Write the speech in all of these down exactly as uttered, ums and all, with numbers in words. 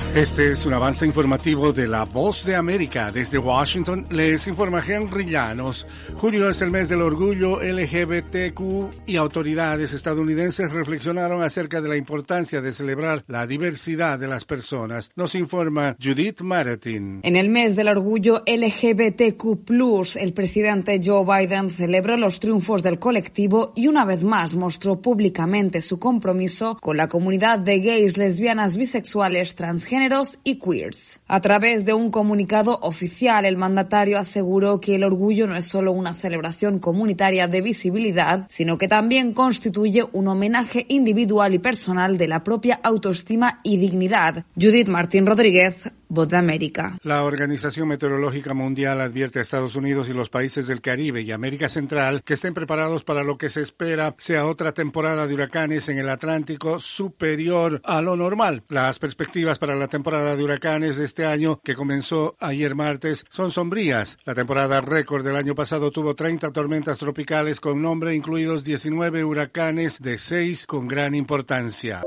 Este es un avance informativo de La Voz de América. Desde Washington les informa Henry Llanos. Junio es el mes del orgullo L G B T Q y autoridades estadounidenses reflexionaron acerca de la importancia de celebrar la diversidad de las personas. Nos informa Judith Maratin. En el mes del orgullo L G B T Q plus, el presidente Joe Biden celebró los triunfos del colectivo y una vez más mostró públicamente su compromiso con la comunidad de gays, lesbianas, bisexuales, transgéneros y queers. A través de un comunicado oficial, el mandatario aseguró que el orgullo no es solo una celebración comunitaria de visibilidad, sino que también constituye un homenaje individual y personal de la propia autoestima y dignidad. Judith Martín Rodríguez, Voz de América. La Organización Meteorológica Mundial advierte a Estados Unidos y los países del Caribe y América Central que estén preparados para lo que se espera sea otra temporada de huracanes en el Atlántico superior a lo normal. Las perspectivas para la temporada de huracanes de este año, que comenzó ayer martes, son sombrías. La temporada récord del año pasado tuvo treinta tormentas tropicales con nombre, incluidos diecinueve huracanes de seis con gran importancia.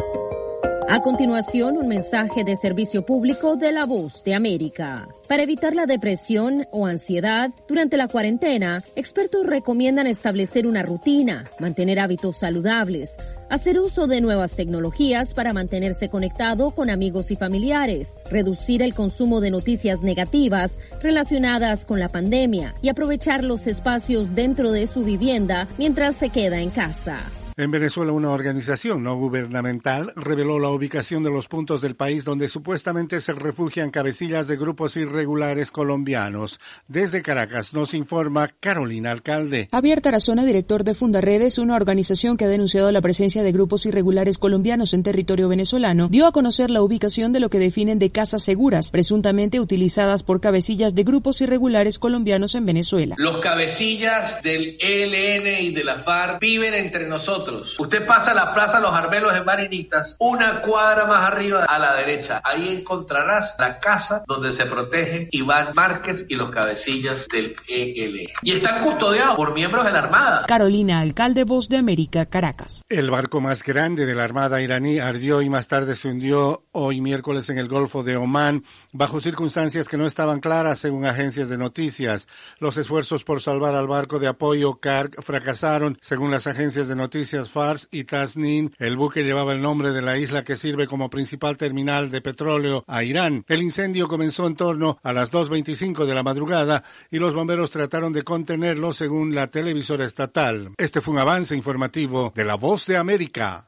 A continuación, un mensaje de servicio público de La Voz de América. Para evitar la depresión o ansiedad durante la cuarentena, expertos recomiendan establecer una rutina, mantener hábitos saludables, hacer uso de nuevas tecnologías para mantenerse conectado con amigos y familiares, reducir el consumo de noticias negativas relacionadas con la pandemia y aprovechar los espacios dentro de su vivienda mientras se queda en casa. En Venezuela, una organización no gubernamental reveló la ubicación de los puntos del país donde supuestamente se refugian cabecillas de grupos irregulares colombianos. Desde Caracas nos informa Carolina Alcalde. Javier Tarazona, director de Fundaredes, una organización que ha denunciado la presencia de grupos irregulares colombianos en territorio venezolano, dio a conocer la ubicación de lo que definen de casas seguras, presuntamente utilizadas por cabecillas de grupos irregulares colombianos en Venezuela. Los cabecillas del E L N y de la FARC viven entre nosotros. Usted pasa a la Plaza Los Arbelos en Marinitas, una cuadra más arriba a la derecha. Ahí encontrarás la casa donde se protegen Iván Márquez y los cabecillas del E L N. Y están custodiados por miembros de la Armada. Carolina Alcalde, Voz de América, Caracas. El barco más grande de la Armada iraní ardió y más tarde se hundió hoy miércoles en el Golfo de Omán, bajo circunstancias que no estaban claras según agencias de noticias. Los esfuerzos por salvar al barco de apoyo Karg fracasaron, según las agencias de noticias Fars y Tasnim. El buque llevaba el nombre de la isla que sirve como principal terminal de petróleo a Irán. El incendio comenzó en torno a las dos veinticinco de la madrugada y los bomberos trataron de contenerlo según la televisora estatal. Este fue un avance informativo de La Voz de América.